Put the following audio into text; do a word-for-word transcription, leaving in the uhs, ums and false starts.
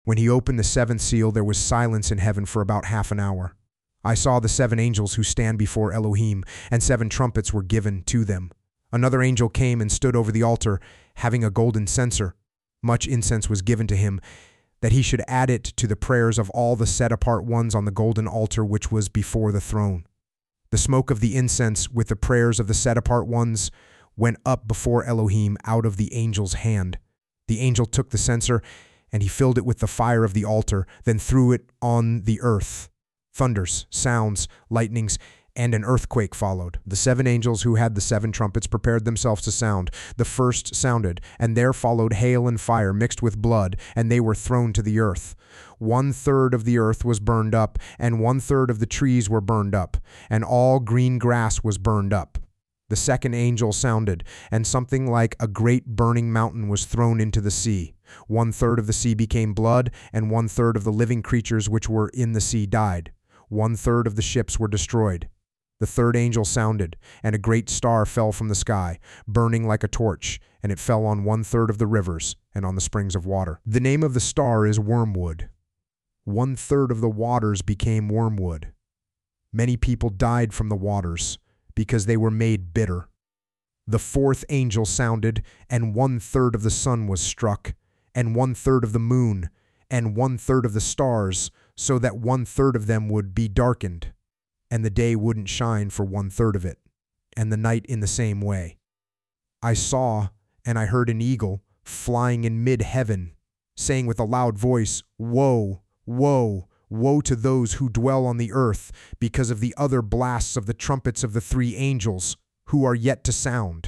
When he opened the seventh seal, there was silence in heaven for about half an hour. I saw the seven angels who stand before Elohim, and seven trumpets were given to them. Another angel came and stood over the altar, having a golden censer. Much incense was given to him, that he should add it to the prayers of all the set-apart ones on the golden altar which was before the throne. The smoke of the incense with the prayers of the set-apart ones went up before Elohim out of the angel's hand. The angel took the censer, and he filled it with the fire of the altar, then threw it on the earth. Thunders, sounds, lightnings, and an earthquake followed. The seven angels who had the seven trumpets prepared themselves to sound. The first sounded, and there followed hail and fire mixed with blood, and they were thrown to the earth. One third of the earth was burned up, and one third of the trees were burned up, and all green grass was burned up. The second angel sounded, and something like a great burning mountain was thrown into the sea. One third of the sea became blood, and one third of the living creatures which were in the sea died. One third of the ships were destroyed. The third angel sounded, and a great star fell from the sky, burning like a torch, and it fell on one third of the rivers and on the springs of water. The name of the star is Wormwood. One third of the waters became wormwood. Many people died from the waters, because they were made bitter. The fourth angel sounded, and one third of the sun was struck, and one third of the moon, and one third of the stars, so that one third of them would be darkened, and the day wouldn't shine for one third of it, and the night in the same way. I saw, and I heard an eagle flying in mid-heaven, saying with a loud voice, "Woe, woe, woe to those who dwell on the earth, because of the other blasts of the trumpets of the three angels, who are yet to sound."